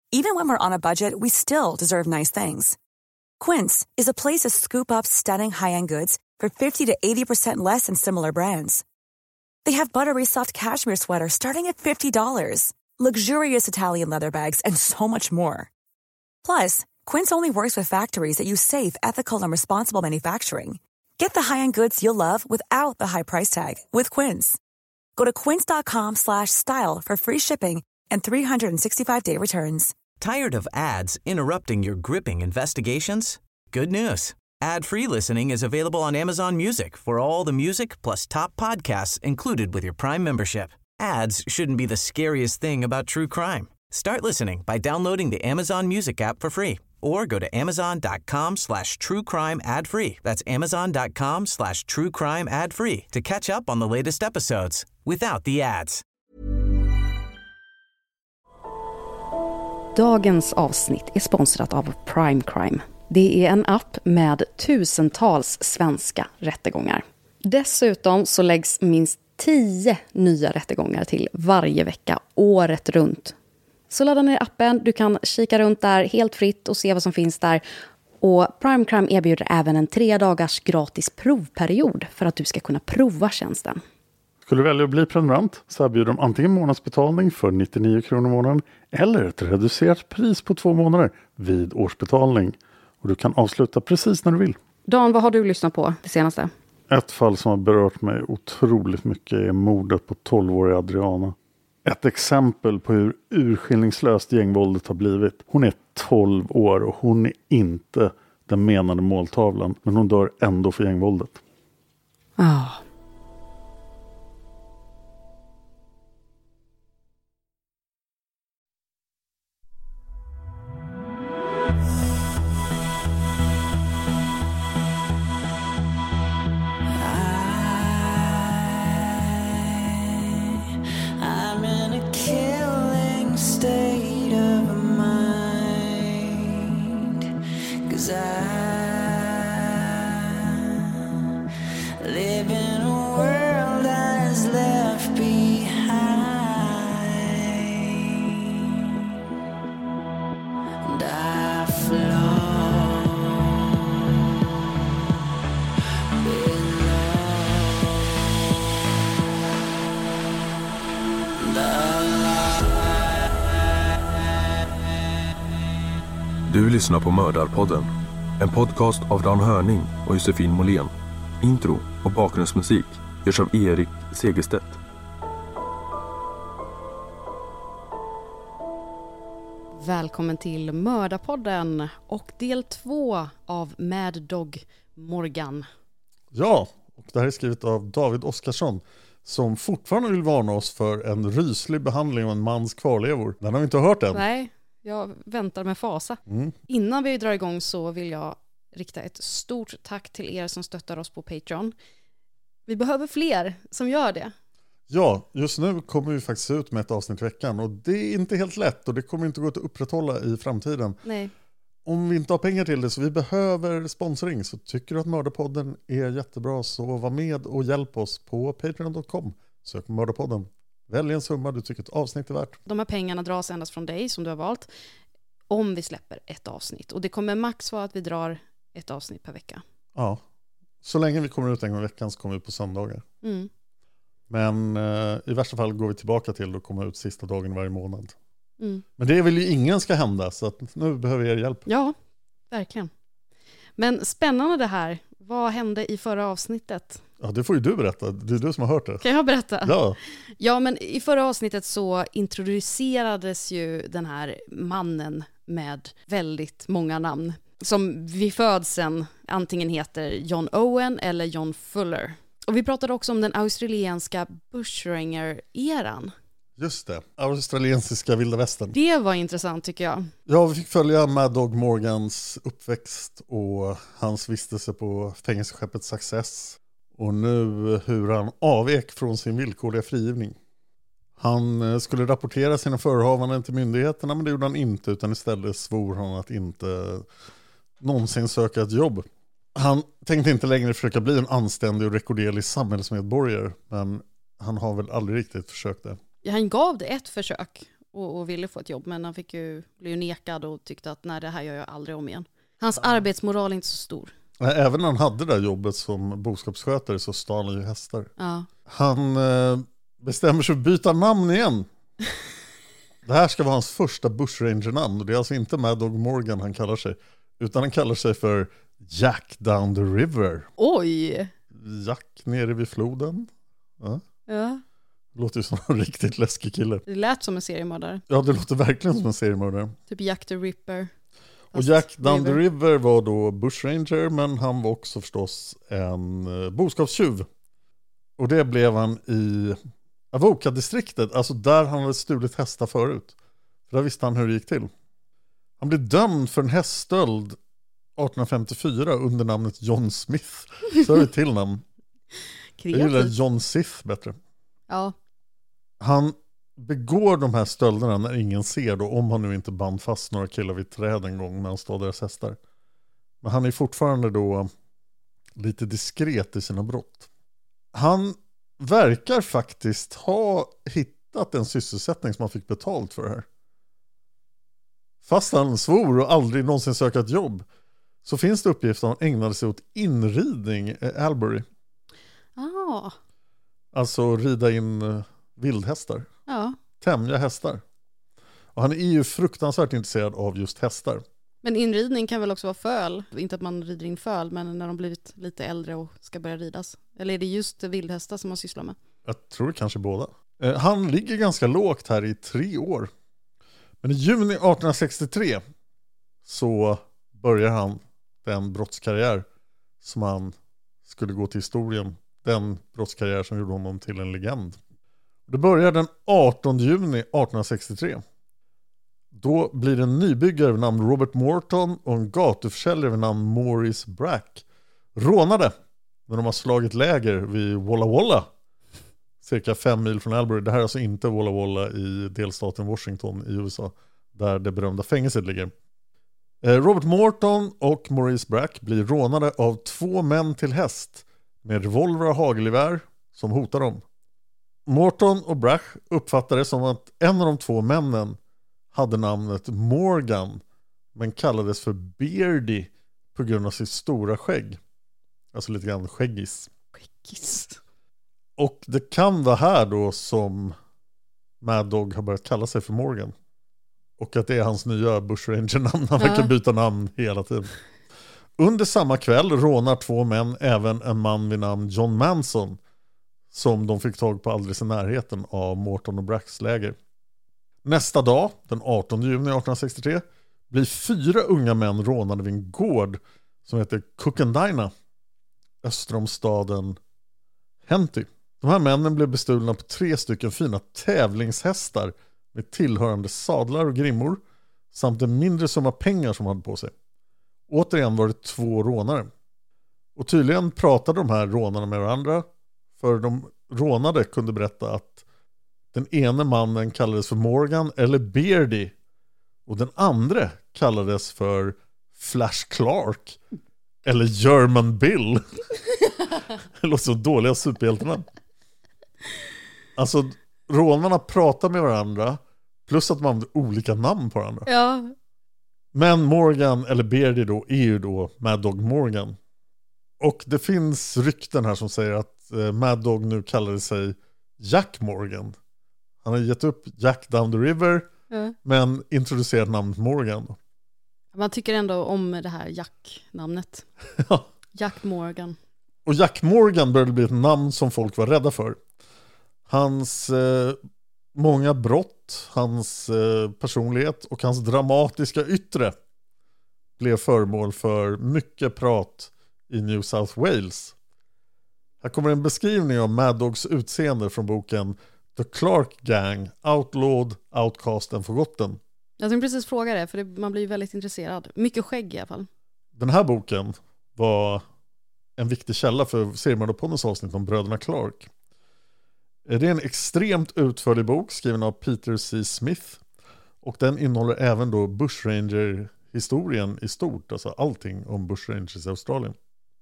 Even when we're on a budget, we still deserve nice things. Quince is a place to scoop up stunning high-end goods for 50 to 80% less than similar brands. They have buttery soft cashmere sweaters starting at $50, luxurious Italian leather bags, and so much more. Plus, Quince only works with factories that use safe, ethical, and responsible manufacturing. Get the high-end goods you'll love without the high price tag with Quince. Go to quince.com/style for free shipping and 365-day returns. Tired of ads interrupting your gripping investigations? Good news. Ad-free listening is available on Amazon Music for all the music plus top podcasts included with your Prime membership. Ads shouldn't be the scariest thing about true crime. Start listening by downloading the Amazon Music app for free or go to amazon.com/truecrime ad-free. That's amazon.com/truecrime ad-free to catch up on the latest episodes without the ads. Dagens avsnitt är sponsrat av Prime Crime. Det är en app med tusentals svenska rättegångar. Dessutom så läggs minst 10 nya rättegångar till varje vecka, året runt. Så ladda ner appen, du kan kika runt där helt fritt och se vad som finns där. Och Prime Crime erbjuder även en 3 dagars gratis provperiod för att du ska kunna prova tjänsten. Skulle du välja att bli prenumerant så erbjuder de antingen månadsbetalning för 99 kronor i månaden eller ett reducerat pris på 2 månader vid årsbetalning. Och du kan avsluta precis när du vill. Dan, vad har du lyssnat på det senaste? Ett fall som har berört mig otroligt mycket är mordet på 12-åriga Adriana. Ett exempel på hur urskillningslöst gängvåldet har blivit. Hon är 12 år och hon är inte den menade måltavlan. Men hon dör ändå för gängvåldet. Ja. Du lyssnar på Mördarpodden, en podcast av Dan Hörning och Josefin Måhlén. Intro och bakgrundsmusik görs av Erik Segerstedt. Välkommen till Mördarpodden och del 2 av Mad Dog Morgan. Ja, och det här är skrivet av David Oskarsson som fortfarande vill varna oss för en ryslig behandling av en mans kvarlevor. Den har vi inte hört än. Nej, jag väntar med fasa. Innan vi drar igång så vill jag rikta ett stort tack till er som stöttar oss på Patreon. Vi behöver fler som gör det. Ja, just nu kommer vi faktiskt ut med ett avsnitt i veckan och det är inte helt lätt och det kommer inte gå att upprätthålla i framtiden. Nej. Om vi inte har pengar till det så vi behöver sponsring, så tycker du att Mördarpodden är jättebra så var med och hjälp oss på patreon.com. Sök på Mördarpodden. Välj en summa du tycker ett avsnitt är värt. De här pengarna dras endast från dig som du har valt om vi släpper ett avsnitt. Och det kommer max vara att vi drar ett avsnitt per vecka. Ja, så länge vi kommer ut en gång i veckan så kommer vi på söndagar. Mm. Men i värsta fall går vi tillbaka till att komma ut sista dagen varje månad. Mm. Men det vill ju ingen ska hända så att nu behöver vi er hjälp. Ja, verkligen. Men spännande det här. Vad hände i förra avsnittet? Ja, det får ju du berätta. Det är du som har hört det. Kan jag berätta? Ja. Ja, men i förra avsnittet så introducerades ju den här mannen med väldigt många namn. Som vid födseln antingen heter John Owen eller John Fuller. Och vi pratade också om den australienska bushranger-eran. Just det, australiensiska vilda västern. Det var intressant tycker jag. Ja, vi fick följa Mad Dog Morgans uppväxt och hans vistelse på fängelseskeppet Success. Och nu hur han avvek från sin villkorliga frigivning. Han skulle rapportera sina förehavanden till myndigheterna, men det gjorde han inte, utan istället svor han att inte någonsin söka ett jobb. Han tänkte inte längre försöka bli en anständig och rekorderlig samhällsmedborgare, men han har väl aldrig riktigt försökt det. Han gav det ett försök och ville få ett jobb. Men han blev ju nekad och tyckte att nej, det här gör jag aldrig om igen. Hans arbetsmoral är inte så stor. Även när han hade det där jobbet som boskapsskötare så stal han ju hästar. Ja. Han bestämmer sig att byta namn igen. Det här ska vara hans första bushranger-namn. Och det är alltså inte Mad Dog Morgan han kallar sig. Utan han kallar sig för Jack Down the River. Oj! Jack nere vid floden. Ja. Ja. Det låter ju som en riktigt läskig kille. Det lät som en seriemördare. Ja, det låter verkligen som en seriemördare. Typ Jack the Ripper. Och Jack Down the River var då bushranger, men han var också förstås en boskapstjuv. Och det blev han i Avoca-distriktet, alltså där han hade stulit hästar förut. För där visste han hur det gick till. Han blev dömd för en häststöld 1854 under namnet John Smith. Så är det till namn. Jag gillar John Sith bättre. Ja. Han begår de här stölderna när ingen ser då, om han nu inte band fast några killar vid träd en gång när han stod deras hästar. Men han är fortfarande då lite diskret i sina brott. Han verkar faktiskt ha hittat en sysselsättning som han fick betalt för det här. Fast han svor och aldrig någonsin söka ett jobb, så finns det uppgifter att han ägnade sig åt inridning i Albury. Ah. Alltså rida in vildhästar. Ja. Tämja hästar. Och han är ju fruktansvärt intresserad av just hästar. Men inridning kan väl också vara föl? Inte att man rider in föl, men när de blivit lite äldre och ska börja ridas. Eller är det just vildhästar som man sysslar med? Jag tror kanske båda. Han ligger ganska lågt här i 3 år. Men i juni 1863 så börjar han den brottskarriär som han skulle gå till historien. Den brottskarriär som gjorde honom till en legend. Det börjar den 18 juni 1863. Då blir det en nybyggare vid namn Robert Morton och en gatuförsäljare vid namn Maurice Brack rånade när de har slagit läger vid Walla Walla, cirka 5 mil från Albury. Det här är alltså inte Walla Walla i delstaten Washington i USA, där det berömda fängelset ligger. Robert Morton och Maurice Brack blir rånade av 2 män till häst med revolver och hagelgevär som hotar dem. Morton och Brack uppfattade det som att en av de 2 männen hade namnet Morgan, men kallades för Beardy på grund av sitt stora skägg. Alltså lite grann skäggis. Och det kan vara här då som Mad Dog har börjat kalla sig för Morgan. Och att det är hans nya bushranger-namn. Han verkar byta namn hela tiden. Under samma kväll rånar 2 män även en man vid namn John Manson, som de fick tag på alldeles i närheten av Morton och Bracks läger. Nästa dag, den 18 juni 1863, blir 4 unga män rånade vid en gård som heter Cookendina, öster om staden Henty. De här männen blev bestulna på 3 stycken fina tävlingshästar med tillhörande sadlar och grimmor samt en mindre summa pengar som de hade på sig. Återigen var det 2 rånare. Och tydligen pratade de här rånarna med varandra, för de rånade kunde berätta att den ene mannen kallades för Morgan eller Beardy och den andra kallades för Flash Clark eller German Bill. Det låter så dåliga superhjältarna. Alltså rånarna pratar med varandra plus att de använder olika namn på varandra. Ja. Men Morgan eller Beardy då är ju då Mad Dog Morgan. Och det finns rykten här som säger att Mad Dog nu kallade sig Jack Morgan. Han har gett upp Jack Down the River, men introducerat namnet Morgan. Man tycker ändå om det här Jack-namnet. Jack Morgan. Och Jack Morgan började bli ett namn som folk var rädda för. Hans många brott, hans personlighet och hans dramatiska yttre blev föremål för mycket prat i New South Wales. Här kommer en beskrivning av Mad Dogs utseende från boken The Clark Gang, Outlawed, Outcast and Forgotten. Jag tänkte precis fråga det, för man blir ju väldigt intresserad. Mycket skägg i alla fall. Den här boken var en viktig källa för seriemördarpoddens avsnitt om bröderna Clark. Det är en extremt utförlig bok skriven av Peter C. Smith. Och den innehåller även då bushranger-historien i stort. Alltså allting om bushrangers i Australien.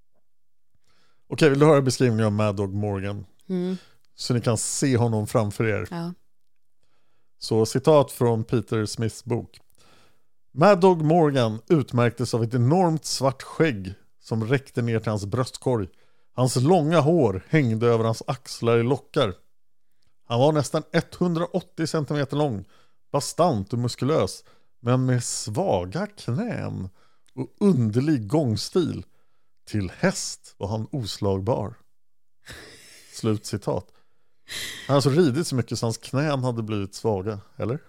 Okej, vill du höra beskrivningen av Mad Dog Morgan? Så ni kan se honom framför er. Ja. Så citat från Peter Smiths bok. Mad Dog Morgan utmärktes av ett enormt svart skägg som räckte ner till hans bröstkorg. Hans långa hår hängde över hans axlar i lockar. Han var nästan 180 cm lång, bastant och muskulös, men med svaga knän och underlig gångstil. Till häst var han oslagbar. Slutcitat. Han har alltså ridit så mycket så hans knän hade blivit svaga, eller?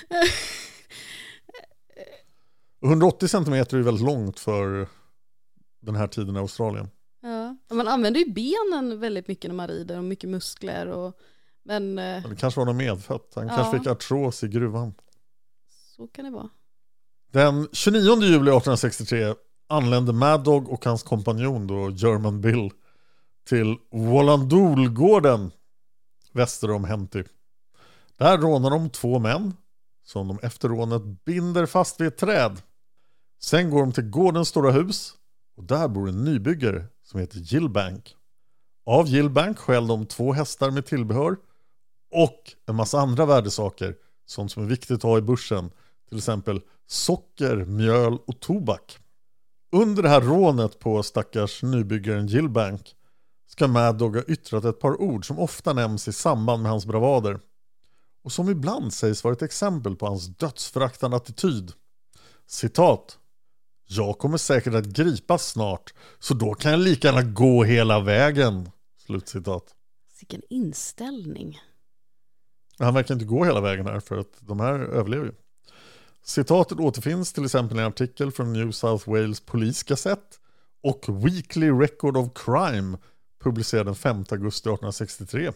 180 cm är ju väldigt långt för den här tiden i Australien. Ja, man använder ju benen väldigt mycket när man rider och mycket muskler. Men det kanske var något medfött. Han kanske fick artros i gruvan. Så kan det vara. Den 29 juli 1863 anlände Mad Dog och hans kompanjon då, German Bill, till Wallandolgården väster om Henty. Där rånar de 2 män som de efter rånet binder fast vid ett träd. Sen går de till gårdens stora hus och där bor en nybyggare som heter Gillbank. Av Gillbank stjäl de 2 hästar med tillbehör och en massa andra värdesaker, sånt som är viktigt att ha i börsen, till exempel socker, mjöl och tobak. Under det här rånet på stackars nybyggaren Gillbank ska Mad Dog ha yttrat ett par ord som ofta nämns i samband med hans bravader och som ibland sägs vara ett exempel på hans dödsföraktande attityd. Citat: jag kommer säkert att gripas snart, så då kan jag lika gärna gå hela vägen. Slutcitat. Vilken inställning. Han verkar inte gå hela vägen här för att de här överlever ju. Citatet återfinns till exempel i en artikel från New South Wales Police Gazette och Weekly Record of Crime publicerad den 5 augusti 1863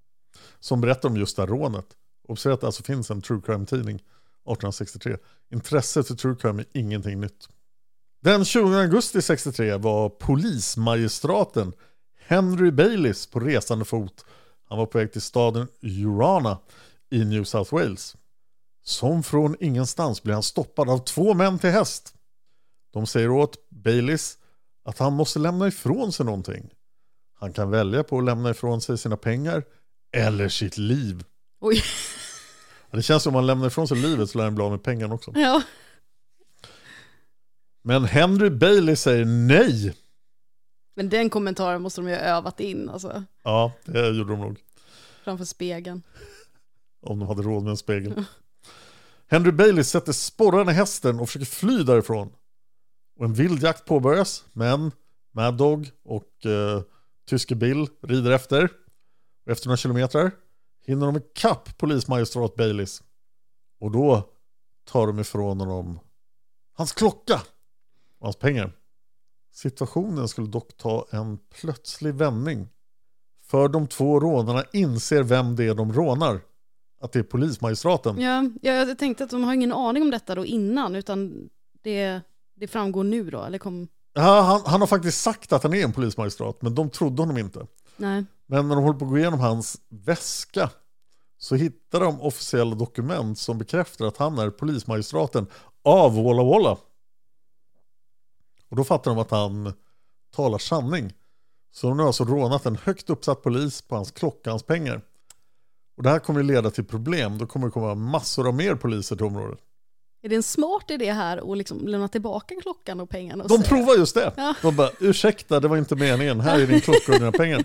som berättar om just det här rånet. Observera att det alltså finns en true crime-tidning 1863. Intresset för true crime är ingenting nytt. Den 20 augusti 63 var polismagistraten Henry Bayliss på resande fot. Han var på väg till staden Urana i New South Wales. Som från ingenstans blev han stoppad av 2 män till häst. De säger åt Bayliss att han måste lämna ifrån sig någonting. Han kan välja på att lämna ifrån sig sina pengar eller sitt liv. Oj. Det känns som om man lämnar ifrån sig livet så lär han bli av med pengarna också. Ja. Men Henry Bayliss säger nej. Men den kommentaren måste de ju ha övat in. Alltså. Ja, det gjorde de nog. Framför spegeln. Om de hade råd med en spegel. Ja. Henry Bayliss sätter sporrarna i hästen och försöker fly därifrån. Och en vild jakt påbörjas. Men Mad Dog och tyske Bill rider efter. Och efter några kilometer hinner de ikapp polismagistrat Bayliss. Och då tar de ifrån honom hans klocka och hans pengar. Situationen skulle dock ta en plötslig vändning. För de 2 rånarna inser vem det är de rånar. Att det är polismagistraten. Ja, jag tänkte att de har ingen aning om detta då innan. Utan det framgår nu då. Eller Ja, han har faktiskt sagt att han är en polismagistrat. Men de trodde honom inte. Nej. Men när de håller på att gå igenom hans väska så hittar de officiella dokument som bekräftar att han är polismagistraten av Walla Walla. Och då fattar de att han talar sanning. Så de har alltså rånat en högt uppsatt polis på hans klocka, hans pengar. Och det här kommer leda till problem. Då kommer det komma massor av mer poliser till området. Är det en smart idé här att liksom lämna tillbaka klockan och pengarna? Och de provar just det. Ja. De bara, ursäkta, det var inte meningen. Här är din klocka och dina pengar.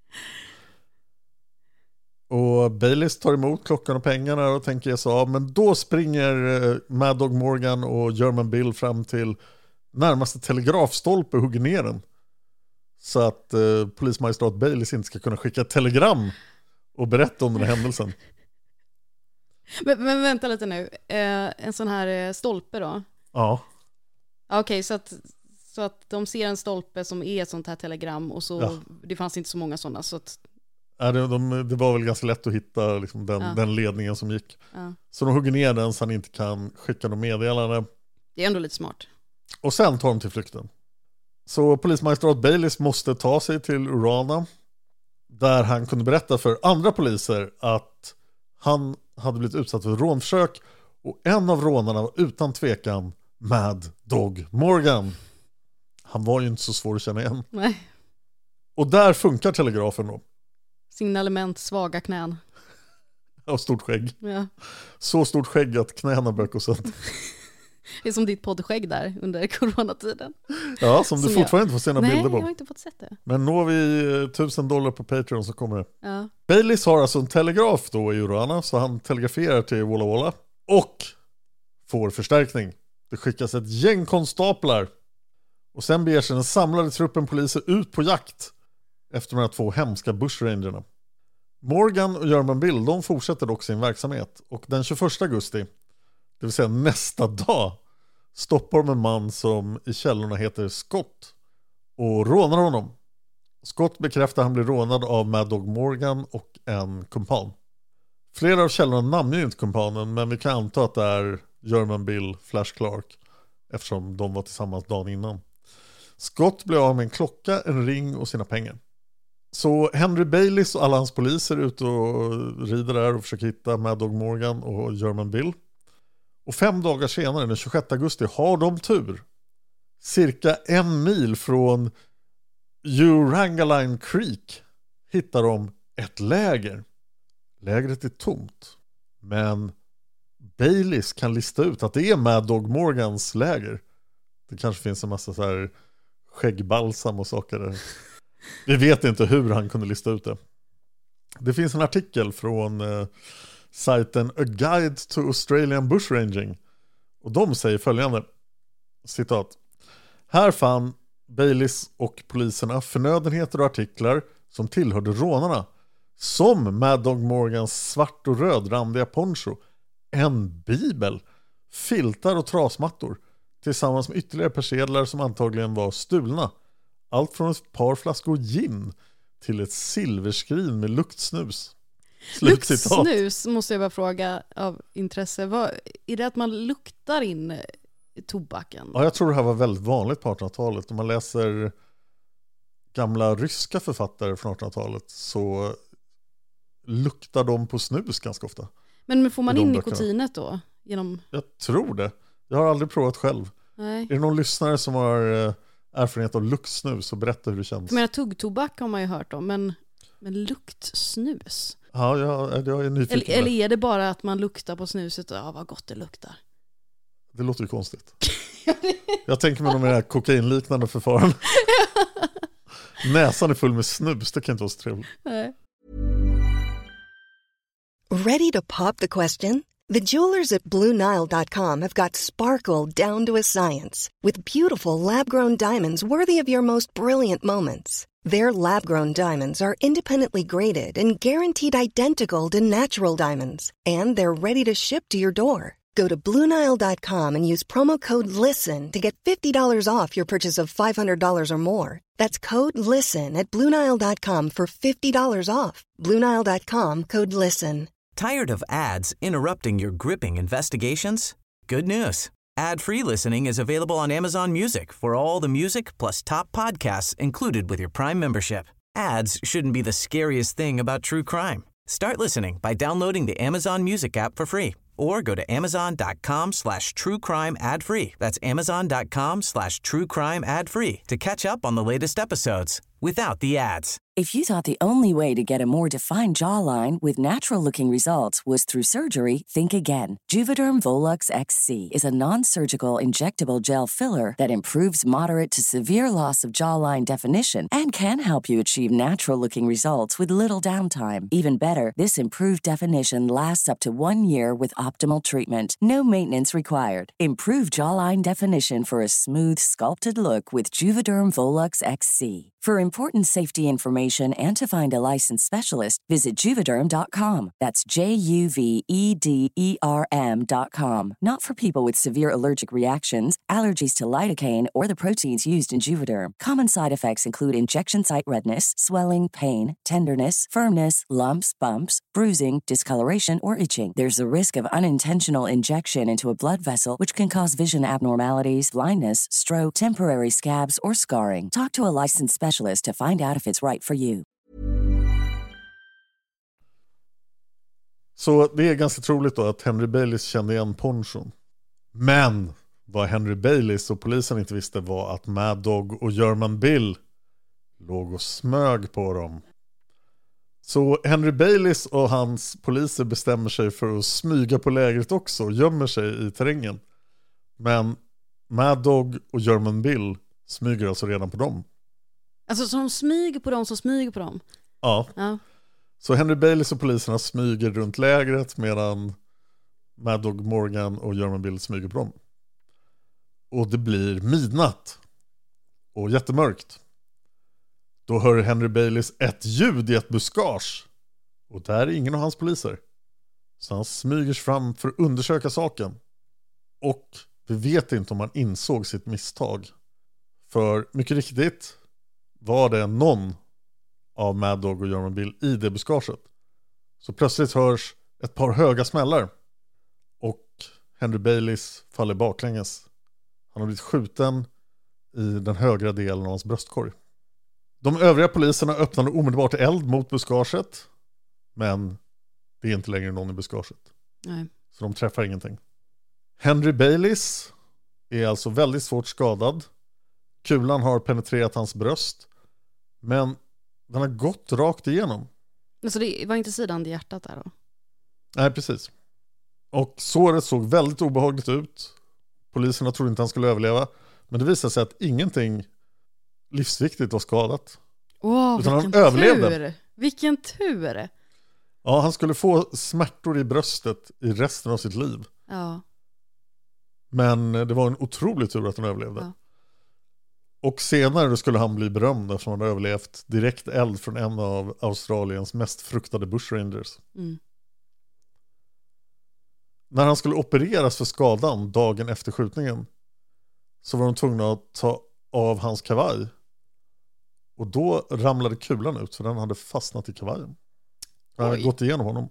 Och Bayliss tar emot klockan och pengarna och tänker så. Men då springer Mad Dog Morgan och German Bill fram till närmaste telegrafstolpe och hugger ner den. Så att polismagistrat Bayliss inte ska kunna skicka ett telegram och berätta om den här händelsen. Men vänta lite nu. En sån här stolpe då? Ja. Okej, så att de ser en stolpe som är ett sånt här telegram och så det fanns inte så många sådana så att... det var väl ganska lätt att hitta liksom, den ledningen som gick. Ja. Så de hugger ner den så han inte kan skicka något meddelande. Det är ändå lite smart. Och sen tar de till flykten. Så polismagistrat Bayliss måste ta sig till Urana där han kunde berätta för andra poliser att han hade blivit utsatt för rånförsök och en av rånarna var utan tvekan Mad Dog Morgan. Han var ju inte så svår att känna igen. Nej. Och där funkar telegrafen då. Signalement, svaga knän. Och stort skägg. Ja. Så stort skägg att knäna började gå sönder. Det är som ditt poddskägg där under coronatiden. Ja, som du fortfarande inte får se några bilder på. Nej, jag har inte fått sett det. Men når vi $1,000 på Patreon så kommer det. Ja. Baileys har alltså en telegraf då i Urana, så han telegraferar till Walla Walla och får förstärkning. Det skickas ett gäng konstaplar och sen beger sig den samlade truppen poliser ut på jakt efter de här 2 hemska bushrangerna. Morgan och German Bill, de fortsätter dock sin verksamhet och den 21 augusti, det vill säga nästa dag, stoppar de en man som i källorna heter Scott och rånar honom. Scott bekräftar att han blir rånad av Mad Dog Morgan och en kumpan. Flera av källorna namnger ju inte kumpanen, men vi kan anta att det är German Bill, Flash Clark, eftersom de var tillsammans dagen innan. Scott blir av med en klocka, en ring och sina pengar. Så Henry Baileys och alla hans poliser är ute och rider där och försöker hitta Mad Dog Morgan och German Bill. Och 5 dagar senare, den 26 augusti, har de tur. Cirka 1 mil från Urangaline Creek hittar de ett läger. Lägret är tomt. Men Baileys kan lista ut att det är Mad Dog Morgans läger. Det kanske finns en massa så här skäggbalsam och saker där. Vi vet inte hur han kunde lista ut det. Det finns en artikel från sajten A Guide to Australian Bushranging. Och de säger följande, citat: här fann Baileys och poliserna förnödenheter och artiklar som tillhörde rånarna, som Mad Dog Morgans svart och rödrandiga poncho, en bibel, filtar och trasmattor, tillsammans med ytterligare persedlar som antagligen var stulna. Allt från ett par flaskor gin till ett silverskrin med luktsnus. Luktsnus måste jag bara fråga av intresse. Är det att man luktar in tobaken? Ja, jag tror det här var väldigt vanligt på 1800-talet. Om man läser gamla ryska författare från 1800-talet så luktar de på snus ganska ofta. Men får man in nikotinet då? Jag tror det. Jag har aldrig provat själv. Nej. Är det någon lyssnare som har erfarenhet av luktsnus och berätta hur det känns? Jag menar, tuggtobak har man ju hört om, men luktsnus? Ja, jag är nyfiken. Eller är det bara att man luktar på snuset och vad gott det luktar? Det låter ju konstigt. Jag tänker mig de här kokainliknande förfarande. Näsan är full med snus, det kan inte vara så trevligt. Nej. Ready to pop the question? The jewelers at BlueNile.com have got sparkle down to a science with beautiful lab-grown diamonds worthy of your most brilliant moments. Their lab-grown diamonds are independently graded and guaranteed identical to natural diamonds, and they're ready to ship to your door. Go to BlueNile.com and use promo code LISTEN to get $50 off your purchase of $500 or more. That's code LISTEN at BlueNile.com for $50 off. BlueNile.com, code LISTEN. Tired of ads interrupting your gripping investigations? Good news. Ad-free listening is available on Amazon Music for all the music plus top podcasts included with your Prime membership. Ads shouldn't be the scariest thing about true crime. Start listening by downloading the Amazon Music app for free or go to amazon.com/truecrime ad-free. That's amazon.com/truecrime ad-free to catch up on the latest episodes without the ads. If you thought the only way to get a more defined jawline with natural-looking results was through surgery, think again. Juvederm Volux XC is a non-surgical injectable gel filler that improves moderate to severe loss of jawline definition and can help you achieve natural-looking results with little downtime. Even better, this improved definition lasts up to 1 year with optimal treatment. No maintenance required. Improve jawline definition for a smooth, sculpted look with Juvederm Volux XC. For important safety information and to find a licensed specialist, visit Juvederm.com. That's JUVEDERM.com. Not for people with severe allergic reactions, allergies to lidocaine, or the proteins used in Juvederm. Common side effects include injection site redness, swelling, pain, tenderness, firmness, lumps, bumps, bruising, discoloration, or itching. There's a risk of unintentional injection into a blood vessel, which can cause vision abnormalities, blindness, stroke, temporary scabs, or scarring. Talk to a licensed specialist to find out if it's right for you. Så det är ganska troligt då att Henry Baileys kände igen ponchon. Men vad Henry Baileys och polisen inte visste var att Mad Dog och German Bill låg och smög på dem. Så Henry Baileys och hans poliser bestämmer sig för att smyga på lägret också och gömmer sig i terrängen. Men Mad Dog och German Bill smyger alltså redan på dem. Alltså så de smyger på dem som smyger på dem? Ja. Så Henry Baileys och poliserna smyger runt lägret medan Mad Dog Morgan och German Bill smyger på dem. Och det blir midnatt och jättemörkt. Då hör Henry Baileys ett ljud i ett buskage. Och där är ingen av hans poliser. Så han smyger fram för att undersöka saken. Och vi vet inte om han insåg sitt misstag. För mycket riktigt var det någon av Mad Dog och German Bill i det buskaget. Så plötsligt hörs ett par höga smällar. Och Henry Baileys faller baklänges. Han har blivit skjuten i den högra delen av hans bröstkorg. De övriga poliserna öppnade omedelbart eld mot buskaget. Men det är inte längre någon i buskaget. Nej. Så de träffar ingenting. Henry Baileys är alltså väldigt svårt skadad. Kulan har penetrerat hans bröst. Men den har gått rakt igenom. Så det var inte sidan i hjärtat där då? Nej, precis. Och såret såg väldigt obehagligt ut. Poliserna trodde inte han skulle överleva. Men det visade sig att ingenting livsviktigt var skadat. Utan han överlevde. Vilken tur! Ja, han skulle få smärtor i bröstet i resten av sitt liv. Ja. Men det var en otrolig tur att han överlevde. Ja. Och senare skulle han bli berömd eftersom han hade överlevt direkt eld från en av Australiens mest fruktade bushrangers. Mm. När han skulle opereras för skadan dagen efter skjutningen så var de tvungna att ta av hans kavaj. Och då ramlade kulan ut för den hade fastnat i kavajen. Den hade gått igenom honom.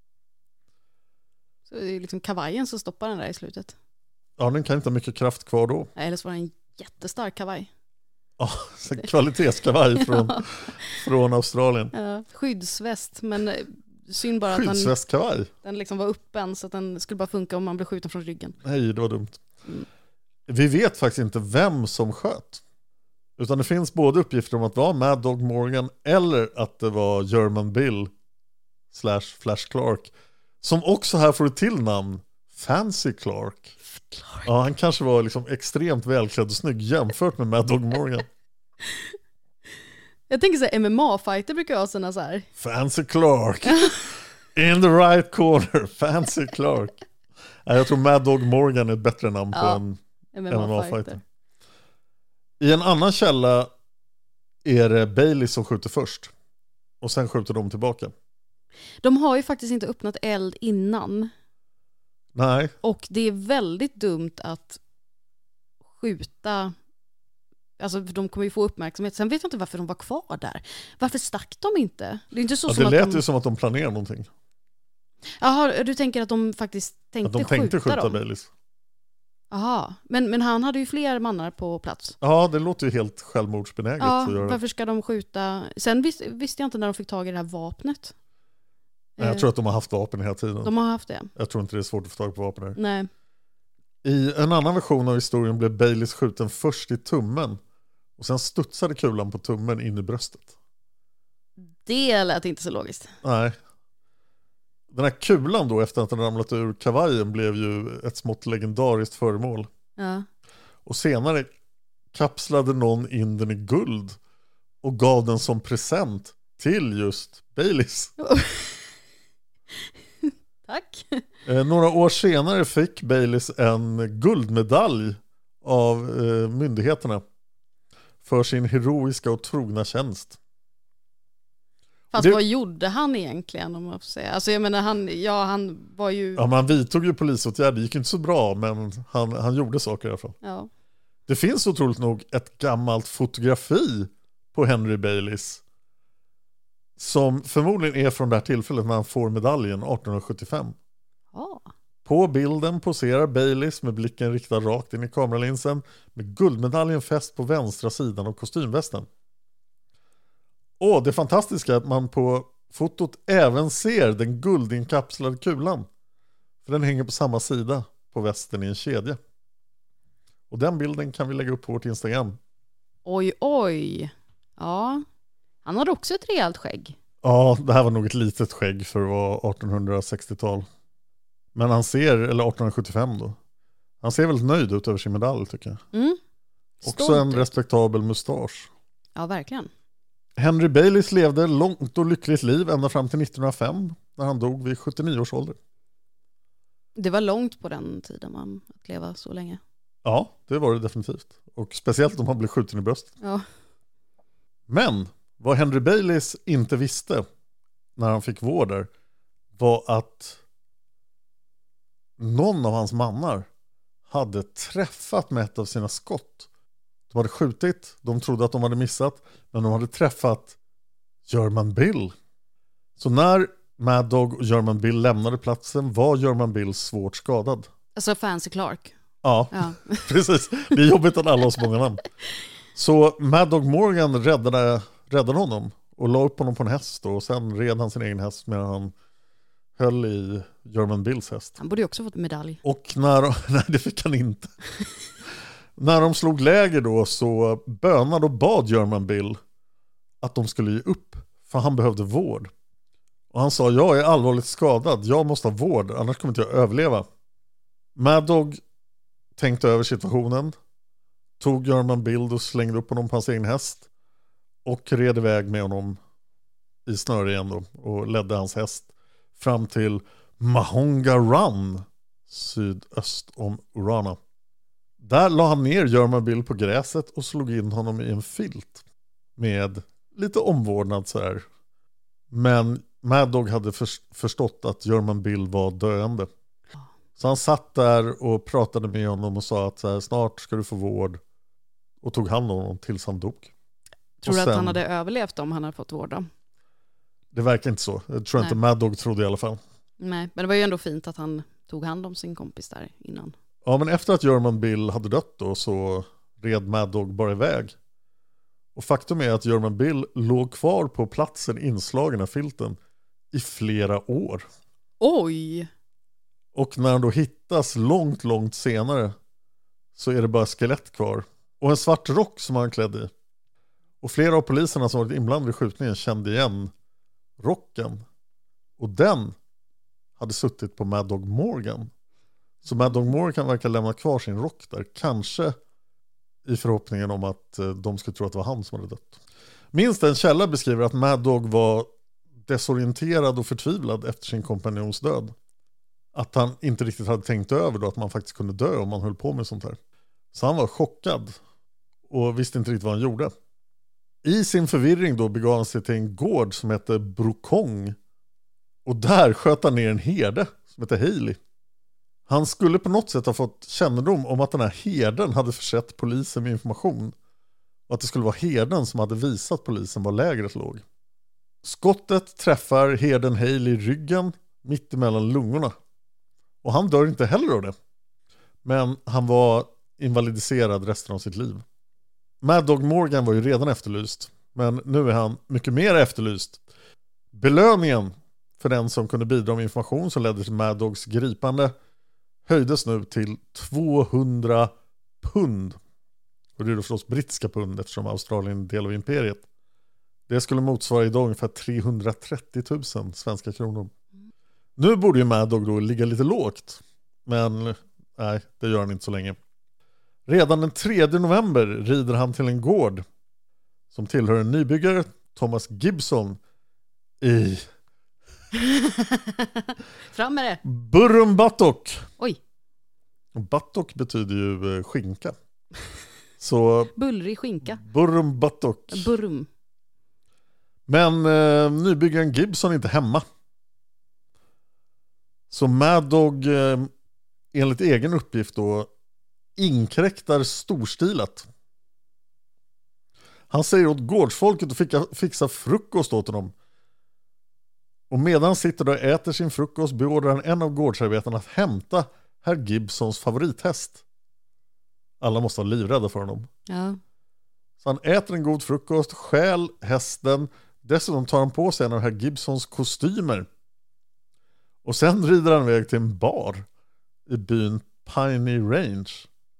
Så det är liksom kavajen som stoppar den där i slutet. Ja, den kan inte ha mycket kraft kvar då. Nej, eller så var det en jättestark kavaj. Ja, kvalitetskavaj från Australien. Ja, skyddsväst, men synd bara att skyddsvästkavaj. Den liksom var öppen så att den skulle bara funka om man blev skjuten från ryggen. Nej, det var dumt. Vi vet faktiskt inte vem som sköt. Utan det finns både uppgifter om att det var Mad Dog Morgan eller att det var German Bill / Flash Clark. Som också här får ett till namn. Fancy Clark. Ja, han kanske var liksom extremt välklädd och snygg jämfört med Mad Dog Morgan. Jag tänker så här, MMA-fighter brukar ha såna så här. Fancy Clark. In the right corner. Fancy Clark. Jag tror Mad Dog Morgan är ett bättre namn på en MMA-fighter. I en annan källa är det Bailey som skjuter först. Och sen skjuter de tillbaka. De har ju faktiskt inte öppnat eld innan. Nej. Och det är väldigt dumt att skjuta. Alltså för de kommer ju få uppmärksamhet. Sen vet jag inte varför de var kvar där. Varför stack de inte? Det är inte så som det lät att ju som att de planerade någonting. Jaha, du tänker att de faktiskt tänkte skjuta dem? Baileys. Jaha, men han hade ju fler mannar på plats. Ja, det låter ju helt självmordsbenäget att göra. Varför ska de skjuta? Sen visste jag inte när de fick tag i det här vapnet. Jag tror att de har haft vapen hela tiden. De har haft det. Jag tror inte det är svårt att få tag på vapen här. Nej. I en annan version av historien blev Baileys skjuten först i tummen. Och sen studsade kulan på tummen in i bröstet. Det lät inte så logiskt. Nej. Den här kulan då efter att den ramlat ur kavajen blev ju ett smått legendariskt föremål. Ja. Och senare kapslade någon in den i guld och gav den som present till just Baileys. Tack. Några år senare fick Baileys en guldmedalj av myndigheterna för sin heroiska och trogna tjänst. Fast vad gjorde han egentligen om man får säga? Alltså jag menar han var ju... Ja, man vidtog ju polisåtgärder, det gick inte så bra men han gjorde saker i alla fall. Ja. Det finns otroligt nog ett gammalt fotografi på Henry Baileys som förmodligen är från det här tillfället när han får medaljen 1875. Ja. På bilden poserar Baileys med blicken riktad rakt in i kameralinsen med guldmedaljen fäst på vänstra sidan av kostymvästen. Och det fantastiska är att man på fotot även ser den guldinkapslade kulan. För den hänger på samma sida på västen i en kedja. Och den bilden kan vi lägga upp på vårt Instagram. Oj. Ja. Han hade också ett rejält skägg. Ja, det här var nog ett litet skägg för att vara 1860-tal. Men han ser, eller 1875 då. Han ser väldigt nöjd ut över sin medalj tycker jag. Mm. Också en respektabel mustasch. Ja, verkligen. Henry Baileys levde långt och lyckligt liv ända fram till 1905 när han dog vid 79 års ålder. Det var långt på den tiden man att leva så länge. Ja, det var det definitivt. Och speciellt om han blev skjuten i bröstet. Ja. Men vad Henry Baileys inte visste när han fick vård där var att någon av hans mannar hade träffat med ett av sina skott. De hade skjutit, de trodde att de hade missat, men de hade träffat German Bill. Så när Mad Dog och German Bill lämnade platsen var German Bill svårt skadad. Alltså Fancy Clark. Ja. Precis. Det är jobbigt att alla har så många namn. Så Mad Dog Morgan räddade honom och la upp honom på en häst och sen red han sin egen häst medan han höll i German Bills häst. Han borde ju också fått medalj. Och nej, det fick han inte. När de slog läger då så bönade och bad German Bill att de skulle ge upp för han behövde vård. Och han sa, jag är allvarligt skadad, jag måste ha vård, annars kommer inte jag överleva. Mad Dog tänkte över situationen, tog German Bill och slängde upp honom på hans egen häst och red iväg med honom i snöre igen då, och ledde hans häst fram till Mahonga Run sydöst om Urana. Där la han ner German Bill på gräset och slog in honom i en filt med lite omvårdnad så här. Men Mad Dog hade förstått att German Bill var döende. Så han satt där och pratade med honom och sa att så här, snart ska du få vård. Och tog hand om honom tills han dog. Tror du att han hade överlevt om han hade fått vård då? Det verkar inte så. Jag tror inte Mad Dog trodde i alla fall. Nej, men det var ju ändå fint att han tog hand om sin kompis där innan. Ja, men efter att German Bill hade dött då så red Mad Dog bara iväg. Och faktum är att German Bill låg kvar på platsen inslagen av filten i flera år. Oj! Och när han då hittas långt senare så är det bara skelett kvar. Och en svart rock som han klädde i. Och flera av poliserna som varit inblandade i skjutningen kände igen rocken. Och den hade suttit på Mad Dog Morgan. Så Mad Dog Morgan verkar lämna kvar sin rock där. Kanske i förhoppningen om att de skulle tro att det var han som hade dött. Minst en källa beskriver att Mad Dog var desorienterad och förtvivlad efter sin kompanjons död. Att han inte riktigt hade tänkt över då att man faktiskt kunde dö om man höll på med sånt här. Så han var chockad och visste inte riktigt vad han gjorde. I sin förvirring då begav han sig till en gård som heter Brokong. Och där sköt han ner en herde som heter Haley. Han skulle på något sätt ha fått kännedom om att den här herden hade försett polisen med information. Och att det skulle vara herden som hade visat polisen var lägret låg. Skottet träffar herden Haley i ryggen mitt emellan lungorna. Och han dör inte heller av det. Men han var invalidiserad resten av sitt liv. Mad Dog Morgan var ju redan efterlyst. Men nu är han mycket mer efterlyst. Belöningen för den som kunde bidra med information som ledde till Mad Dogs gripande höjdes nu till 200 pund. Och det är då förstås brittiska pund eftersom Australien är en del av imperiet. Det skulle motsvara idag ungefär 330 000 svenska kronor. Nu borde ju Mad Dog då ligga lite lågt. Men nej, det gör han inte så länge. Redan den 3 november rider han till en gård som tillhör en nybyggare, Thomas Gibson, i Fram med det. Burrum Buttock. Oj. Buttock betyder ju skinka. Så Bullrig skinka. Burrum Buttock. Burrum. Men nybyggaren Gibson är inte hemma. Så Mad Dog enligt egen uppgift då inkräktar storstilat. Han säger åt gårdsfolket att fixa frukost åt honom. Och medan han sitter där och äter sin frukost beordrar han en av gårdsarbetarna att hämta herr Gibsons favorithäst. Alla måste vara livrädda för honom. Ja. Så han äter en god frukost, stjäl hästen. Dessutom tar han på sig en av herr Gibsons kostymer. Och sen rider han iväg till en bar i byn Piney Range.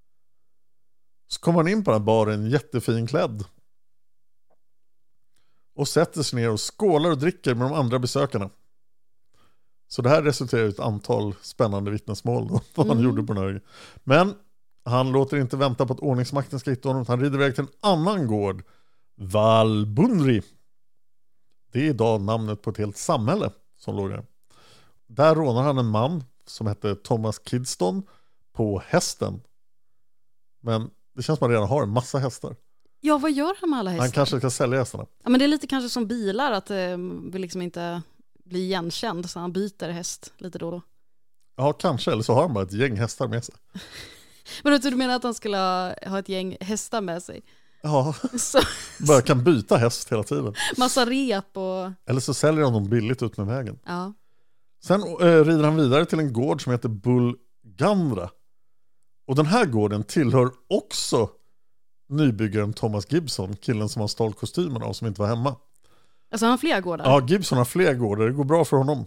Så kommer han in på den här baren jättefin klädd. och sätter sig ner och skålar och dricker med de andra besökarna. Så det här resulterar i ett antal spännande vittnesmål då, vad han gjorde på den här. Men han låter inte vänta på att ordningsmakten ska hitta honom. Han rider iväg till en annan gård, Valbundri. Det är idag namnet på ett helt samhälle som låg där. Där rånar han en man som hette Thomas Kidston på hästen. Men det känns som att man redan har en massa hästar. Ja, vad gör han med alla hästar? Han kanske ska sälja hästarna. Ja, men det är lite kanske som bilar, att vi liksom inte blir igenkänd, så han byter häst lite då och då. Ja, kanske. Eller så har han bara ett gäng hästar med sig. Men du menar att han skulle ha ett gäng hästar med sig? Ja, bara kan byta häst hela tiden. Massa rep och... Eller så säljer han dem billigt ut med vägen. Ja. Sen rider han vidare till en gård som heter Bulgandra. Och den här gården tillhör också nybyggaren Thomas Gibson, killen som har stal kostymerna och som inte var hemma. Alltså han har fler gårdar? Ja, Gibson har fler gårdar. Det går bra för honom.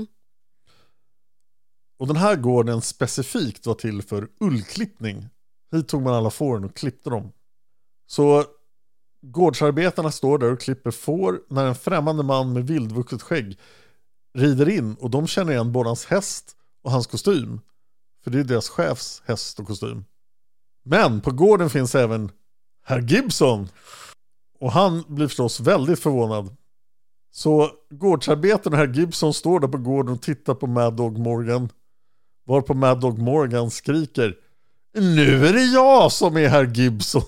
Och den här gården specifikt var till för ullklippning. Hit tog man alla fåren och klippte dem. Så gårdsarbetarna står där och klipper får när en främmande man med vildvuxet skägg rider in, och de känner igen både hans häst och hans kostym. För det är deras chefs häst och kostym. Men på gården finns även herr Gibson. Och han blir förstås väldigt förvånad. Så gårdsarbetaren och herr Gibson står där på gården och tittar på Mad Dog Morgan. Varpå Mad Dog Morgan skriker: nu är det jag som är herr Gibson.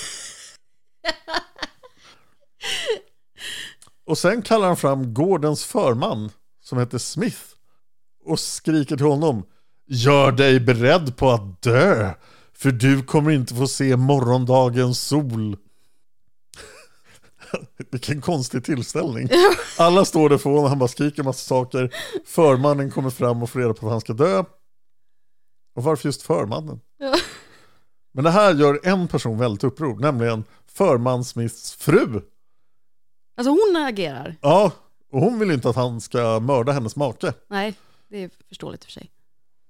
Och sen kallar han fram gårdens förman som heter Smith och skriker till honom: gör dig beredd på att dö, för du kommer inte få se morgondagens sol. Vilken konstig tillställning. Alla står där för honom, han bara skriker massa saker. Förmannen kommer fram och får reda på att han ska dö. Och varför just förmannen? Ja. Men det här gör en person väldigt uppror, nämligen förman Smiths fru. Alltså hon agerar? Ja, och hon vill inte att han ska mörda hennes make. Nej, det är förståeligt för sig.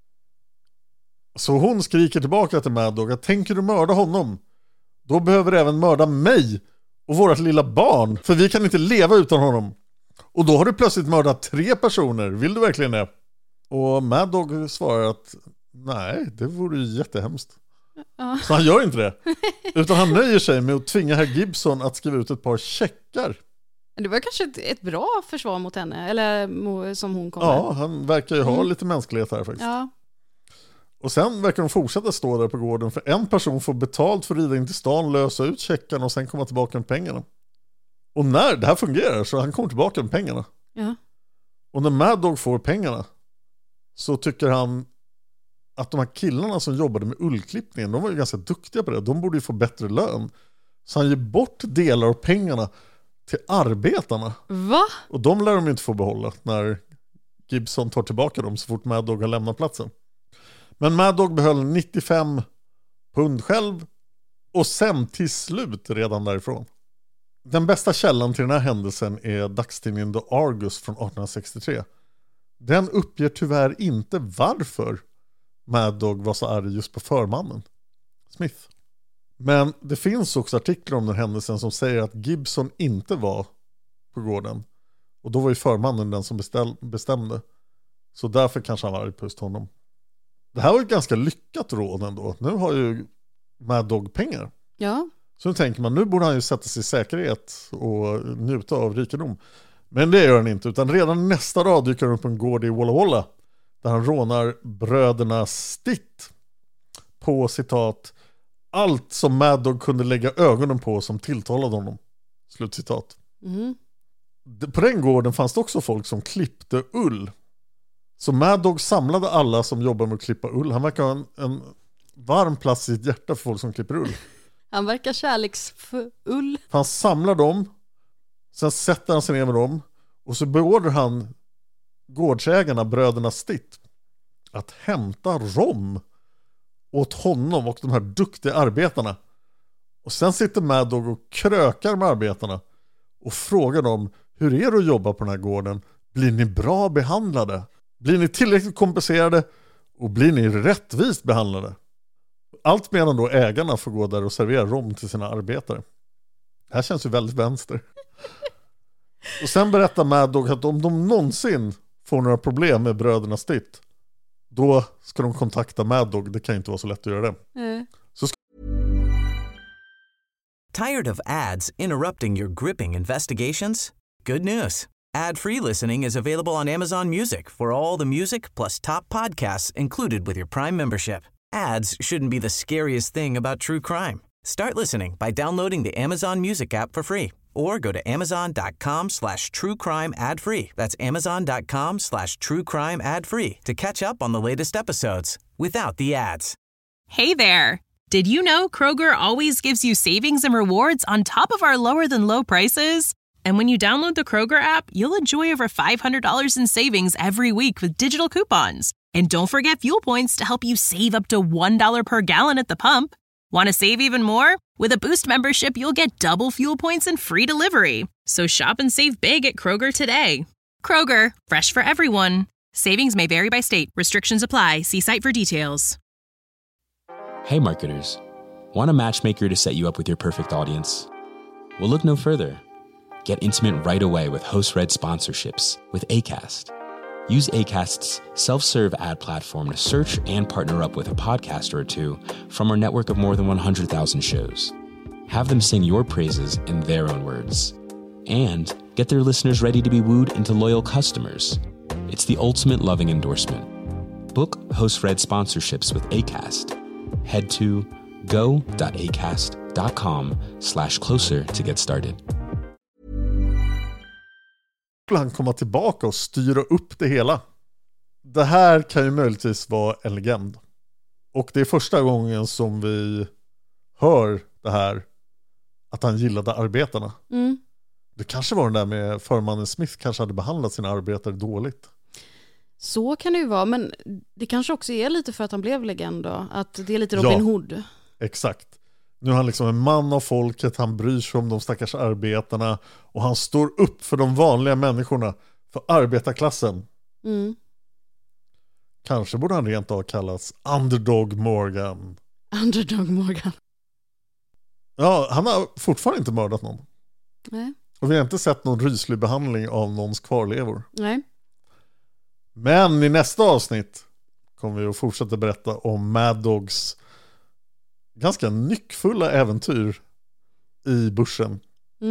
Så hon skriker tillbaka till Mad Dog att tänker du mörda honom, då behöver du även mörda mig och vårt lilla barn, för vi kan inte leva utan honom. Och då har du plötsligt mördat 3 personer, vill du verkligen det? Och Mad Dog svarar att nej, det vore ju jättehemskt. Ja. Så han gör inte det. Utan han nöjer sig med att tvinga herr Gibson att skriva ut ett par checkar. Det var kanske ett bra försvar mot henne, eller som hon kom Ja, han verkar ju ha lite mänsklighet här faktiskt. Ja. Och sen verkar de fortsätta stå där på gården, för en person får betalt för att rida in till stan, lösa ut checkarna och sen komma tillbaka med pengarna. Och när det här fungerar så han kommer tillbaka med pengarna. Ja. Och när Mad Dog får pengarna så tycker han att de här killarna som jobbade med ullklippningen, de var ju ganska duktiga på det. De borde ju få bättre lön. Så han ger bort delar av pengarna till arbetarna. Va? Och de lär de inte få behålla när Gibson tar tillbaka dem så fort Mad Dog har lämnat platsen. Men Mad Dog behöll 95 pund själv och sen till slut redan därifrån. Den bästa källan till den här händelsen är dagstidningen The Argus från 1863. Den uppger tyvärr inte varför Mad Dog var så arg just på förmannen, Smith. Men det finns också artiklar om den händelsen som säger att Gibson inte var på gården. Och då var ju förmannen den som bestämde. Så därför kanske han var arg på just honom. Det här var ett ganska lyckat råd ändå. Nu har ju Mad Dog pengar. Ja. Så nu tänker man, nu borde han ju sätta sig i säkerhet och njuta av rikedom. Men det gör han inte, utan redan nästa rad dyker han upp på en gård i Walla Walla. Där han rånar bröderna Stitt på citat allt som Mad Dog kunde lägga ögonen på som tilltalade honom. Slutcitat. På den gården fanns det också folk som klippte ull. Så Mad Dog samlade alla som jobbar med att klippa ull. Han verkar ha en varm plats i sitt hjärta för folk som klipper ull. Han verkar kärleksfull. Han samlar dem, sen sätter han sig ner med dem och så beordrar han gårdsägarna, bröderna Stitt, att hämta rom åt honom och de här duktiga arbetarna. Och sen sitter Mad Dog och krökar med arbetarna och frågar dem: hur är det att jobba på den här gården? Blir ni bra behandlade? Blir ni tillräckligt kompenserade? Och blir ni rättvist behandlade? Allt medan då ägarna får gå där och servera rom till sina arbetare. Det här känns ju väldigt vänster. Och sen berättar Mad Dog att om de någonsin får några problem med bröderna Stitt, då ska de kontakta Mad Dog. Det kan inte vara så lätt att göra det. Tired of ads interrupting your gripping investigations? Good news. Ad-free listening is available on Amazon Music for all the music plus top podcasts included with your Prime membership. Ads shouldn't be the scariest thing about true crime. Start listening by downloading the Amazon Music app for free or go to amazon.com/truecrime ad-free. That's amazon.com/truecrime ad-free to catch up on the latest episodes without the ads. Hey there! Did you know Kroger always gives you savings and rewards on top of our lower-than-low prices? And when you download the Kroger app, you'll enjoy over $500 in savings every week with digital coupons. And don't forget fuel points to help you save up to $1 per gallon at the pump. Want to save even more? With a Boost membership, you'll get double fuel points and free delivery. So shop and save big at Kroger today. Kroger, fresh for everyone. Savings may vary by state. Restrictions apply. See site for details. Hey marketers, want a matchmaker to set you up with your perfect audience? Well, look no further. Get intimate right away with host-read sponsorships with Acast. Use Acast's self-serve ad platform to search and partner up with a podcaster or two from our network of more than 100,000 shows. Have them sing your praises in their own words. And get their listeners ready to be wooed into loyal customers. It's the ultimate loving endorsement. Book host-read sponsorships with Acast. Head to go.acast.com/closer to get started. Han komma tillbaka och styra upp det hela. Det här kan ju möjligtvis vara en legend. Och det är första gången som vi hör det här, att han gillade arbetarna. Det kanske var den där med förmannen Smith kanske hade behandlat sina arbetare dåligt. Så kan det ju vara, men det kanske också är lite för att han blev legend då. Att det är lite Robin Hood. Exakt. Nu är han liksom en man av folket, han bryr sig om de stackars arbetarna och han står upp för de vanliga människorna, för arbetarklassen. Kanske borde han rent av kallas Underdog Morgan. Underdog Morgan. Ja, han har fortfarande inte mördat någon. Nej. Och vi har inte sett någon ryslig behandling av någons kvarlevor. Nej. Men i nästa avsnitt kommer vi att fortsätta berätta om Mad Dogs ganska nyckfulla äventyr i börsen.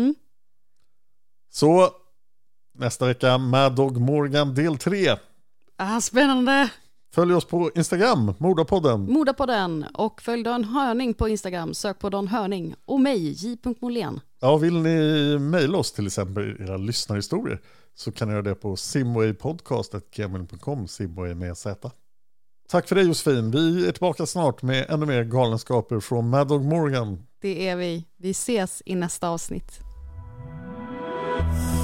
Så nästa vecka Mad Dog Morgan del 3. Spännande. Följ oss på Instagram, Mordapodden. Och följ Dan Hörning på Instagram. Sök på Dan Hörning. Och mig, J.Molén. Ja, vill ni mejla oss till exempel era lyssnarhistorier, så kan ni göra det på simwaypodcast@gmail.com, Simway med Z. Tack för det Josefin. Vi är tillbaka snart med ännu mer galenskaper från Mad Dog Morgan. Det är vi. Vi ses i nästa avsnitt.